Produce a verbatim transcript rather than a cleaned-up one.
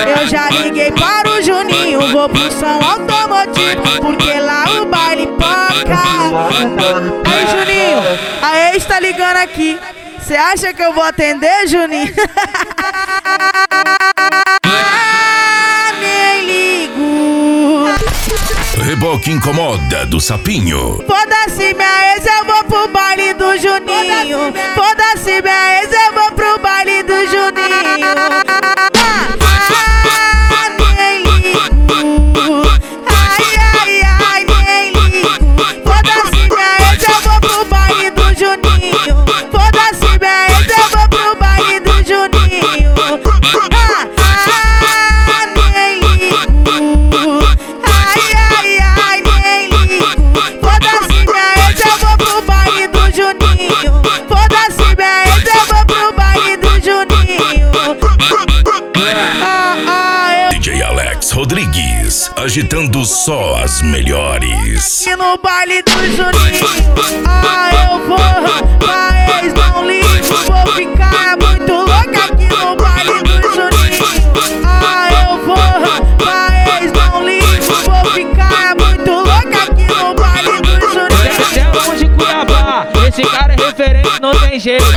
Eu já liguei para o Juninho, vou pro som automotivo, porque lá o baile poca. Aí, Juninho, a ex tá ligando aqui. Cê acha que eu vou atender, Juninho? Nem ligo. Reboque incomoda do Sapinho. Foda-se minha ex, eu vou pro baile do Juninho. Foda-se minha ex, eu vou pro baile do Juninho. Ah, nem ligo. Ai, ai, ai, nem ligo. Foda-se minha ex, eu vou pro baile do Juninho. Foda-se minha ex, eu vou pro baile do Juninho. Ah, ah, nem ligo. Ai, ai, ai, nem ligo. Foda-se minha ex, eu vou pro baile do Juninho. Foda-se minha ex, eu vou pro baile do Juninho. Ah, ah, eu D J Alex Rodrigues, agitando só as melhores. e no baile do Juninho. Ah, eu vou, mas não ligo. Vou ficar muito louca aqui no baile do Juninho. Ah, eu vou, mas não ligo. Vou ficar muito louca aqui no baile do Juninho. Esse é o de Cuiabá, esse cara é referente, não tem jeito.